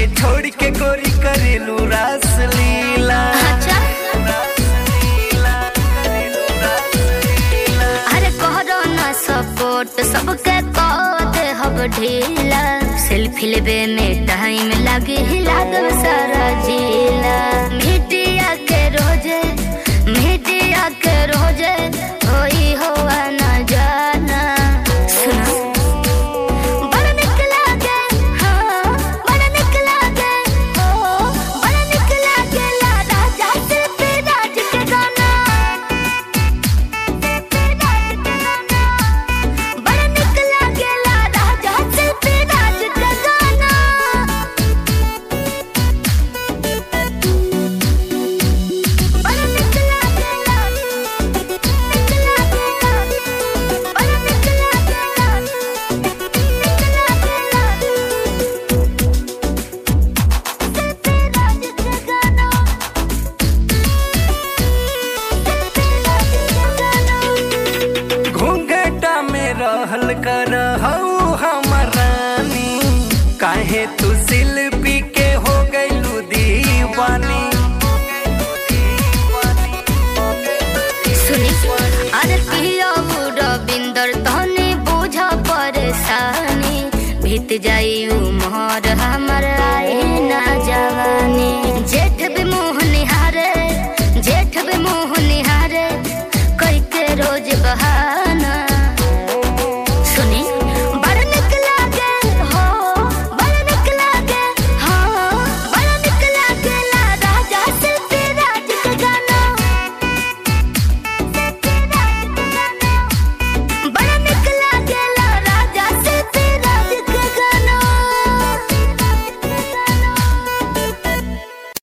छोड़ के गोरी करेलू रास लीला। अरे करो ना सपोर्ट सबके कद हब ढीला, सेल्फी लेबे में टाइम लगे लागल सारा जिला। मीडिया के रोजे होई होआ ना जाना। सुना बड़ा निक लागे, हाँ बड़ा निक लागे, हो बड़ा निक लागे ला राजा से राज के गाना। बड़ा निक लागे ला राजा से राज के गाना। बड़ा निक लागे ला, निक लागे ला, बड़ा निक लागे ला, निक लागे ला, से राज के गाना, घूंघटा में रहल कर हऊ हमर रानी, काहे तू शिल्पी के हो गइलू दीवानी। सुनी अरे पिया रविंदर तहने बुझ परेशानी, बीत जाई